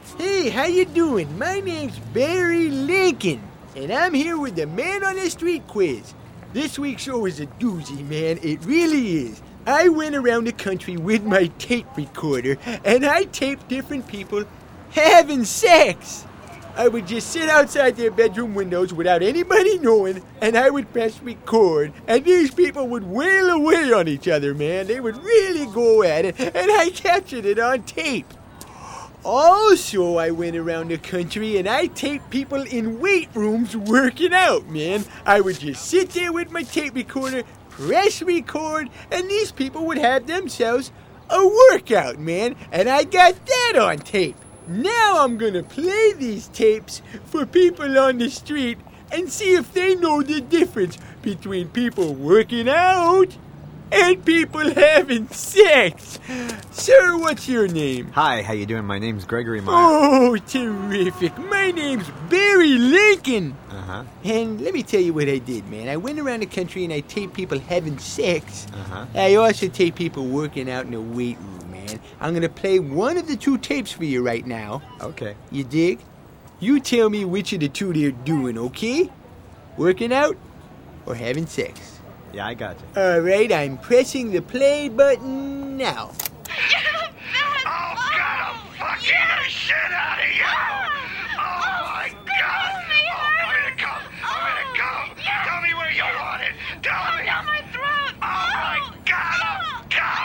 Hey, how you doing? My name's Barry Lincoln, and I'm here with the Man on the Street quiz. This week's show is a doozy, man. It really is. I went around the country with my tape recorder, and I taped different people having sex. I would just sit outside their bedroom windows without anybody knowing, and I would press record, and these people would wail away on each other, man. They would really go at it, and I captured it on tape. Also, I went around the country and I taped people in weight rooms working out, man. I would just sit there with my tape recorder, press record, and these people would have themselves a workout, man. And I got that on tape. Now I'm gonna play these tapes for people on the street and see if they know the difference between people working out and people having sex. Sir, what's your name? Hi, how you doing? My name's Gregory Meyer. Oh, terrific. My name's Barry Lincoln. Uh-huh. And let me tell you what I did, man. I went around the country and I taped people having sex. Uh-huh. I also taped people working out in a weight room, man. I'm going to play one of the two tapes for you right now. Okay. You dig? You tell me which of the two they're doing, okay? Working out or having sex? Yeah, I got you. All right, I'm pressing the play button now. Oh, God, I'm fucking the shit out of you! Oh, my God! Oh, I'm gonna come! Tell me where you want it! Tell me! Down my throat! Oh, my God,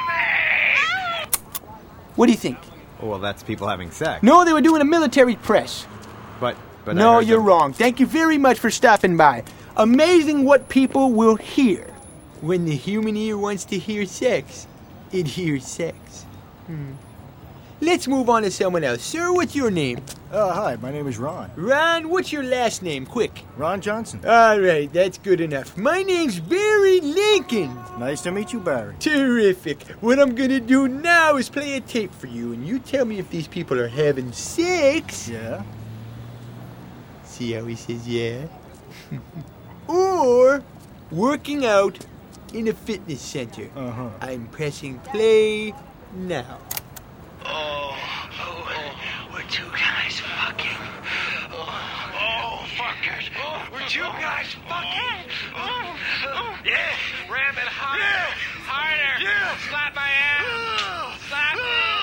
I'm coming! What do you think? Oh, well, that's people having sex. No, they were doing a military press. But No, I heard you're them- wrong. Thank you very much for stopping by. Amazing what people will hear. When the human ear wants to hear sex, it hears sex. Let's move on to someone else. Sir, what's your name? Hi, my name is Ron. Ron, what's your last name? Quick. Ron Johnson. All right, that's good enough. My name's Barry Lincoln. Nice to meet you, Barry. Terrific. What I'm gonna do now is play a tape for you, and you tell me if these people are having sex. Yeah? See how he says yeah? Or working out in a fitness center. Uh-huh. I'm pressing play now. We're two guys fucking. Oh, fuckers! We're two guys fucking. Yeah, ram it harder, harder. Yeah, slap my ass, slap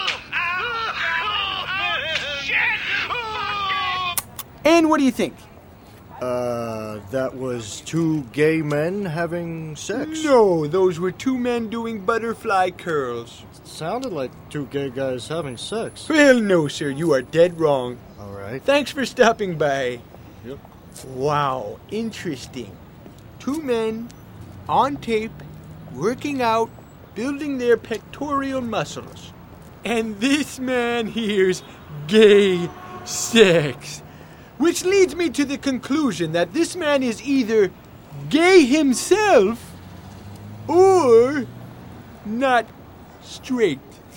me. Shit! And what do you think? That was two gay men having sex? No, those were two men doing butterfly curls. Sounded like two gay guys having sex. Well, no, sir, you are dead wrong. All right. Thanks for stopping by. Yep. Wow, interesting. Two men on tape, working out, building their pectoral muscles. And this man hears gay sex. Which leads me to the conclusion that this man is either gay himself or not straight.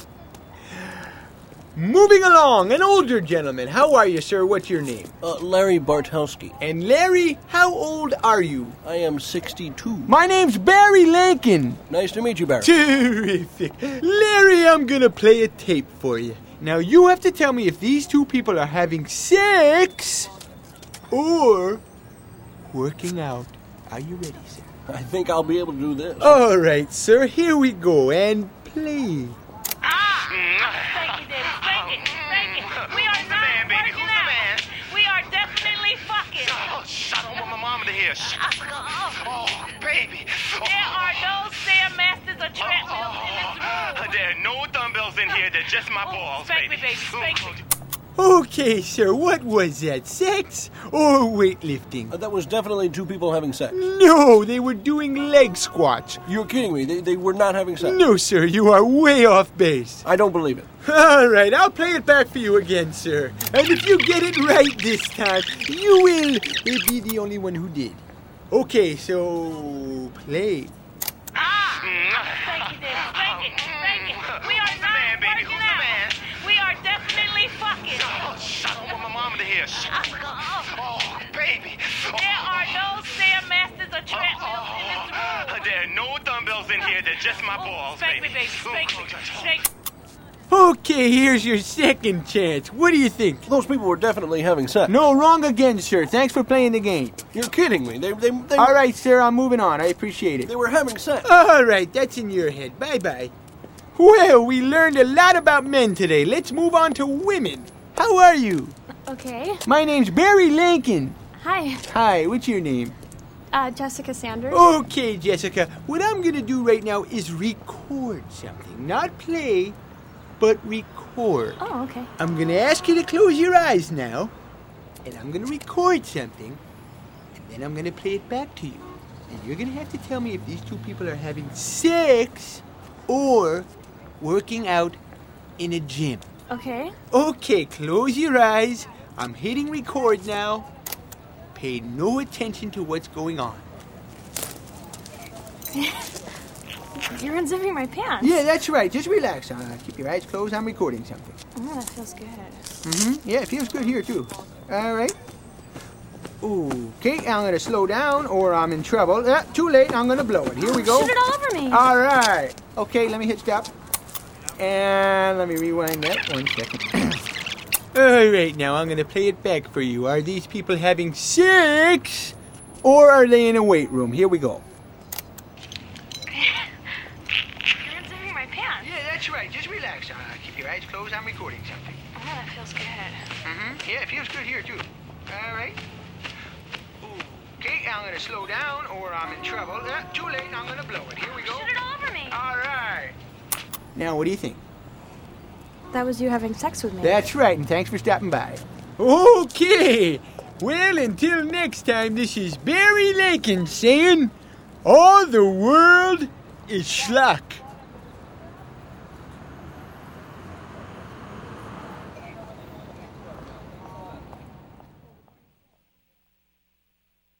Moving along, an older gentleman. How are you, sir? What's your name? Larry Bartowski. And Larry, how old are you? I am 62. My name's Barry Lincoln. Nice to meet you, Barry. Terrific. Larry, I'm gonna play a tape for you. Now you have to tell me if these two people are having sex or working out. Are you ready, sir? I think I'll be able to do this. All right, sir. Here we go. And play. Thank you, Daddy. Thank you. We are Who's the not man, baby? working Who's the out. man? We are definitely fucking. Oh, shut up! I want my mama to hear. Oh, baby. There are no Stairmasters or treadmills in this room. There are no dumbbells in here. They're just my balls, Spank me, baby. baby. Spank me. Okay, sir. What was that? Sex or weightlifting? That was definitely two people having sex. No, they were doing leg squats. You're kidding me. They were not having sex. No, sir. You are way off base. I don't believe it. All right, I'll play it back for you again, sir. And if you get it right this time, you will be the only one who did. Okay, so play. Thank you, Daddy. Thank you. We are Who's the man, not baby? working Who's the man? out. We are definitely fucking. Oh, shut up! I want my mama to hear. Oh, baby. There are no Stairmasters or treadmills in this room. There are no dumbbells in here. They're just my balls, Spank me, baby. baby. Spank me. Spank me. Okay, here's your second chance. What do you think? Those people were definitely having sex. No, wrong again, sir. Thanks for playing the game. You're kidding me. They All right, sir, I'm moving on. I appreciate it. They were having sex. All right, that's in your head. Bye-bye. Well, we learned a lot about men today. Let's move on to women. How are you? Okay. My name's Barry Lincoln. Hi. Hi, what's your name? Jessica Sanders. Okay, Jessica. What I'm going to do right now is record something. Not play, but record. Oh, okay. I'm going to ask you to close your eyes now, and I'm going to record something, and then I'm going to play it back to you. And you're going to have to tell me if these two people are having sex or working out in a gym. Okay. Okay, close your eyes. I'm hitting record now. Pay no attention to what's going on. You're unzipping my pants. Yeah, that's right. Just relax. Keep your eyes closed. I'm recording something. Oh, that feels good. Mm-hmm. Yeah, it feels good here, too. All right. Okay, I'm going to slow down or I'm in trouble. Too late. I'm going to blow it. Here we go. Shoot it all over me. All right. Okay, let me hit stop. And let me rewind that 1 second. All right, now I'm going to play it back for you. Are these people having sex or are they in a weight room? Here we go. You're unzipping my pants. Yeah, that's right. Just relax. Keep your eyes closed. I'm recording something. Oh, that feels good. Mm-hmm. Yeah, it feels good here, too. All right. Okay, I'm going to slow down or I'm in trouble. Too late. I'm going to blow it. Here we go. Shoot it all over me. All right. Now, what do you think? That was you having sex with me. That's right, and thanks for stopping by. Okay. Well, until next time, this is Barry Lincoln saying, all the world is schlock.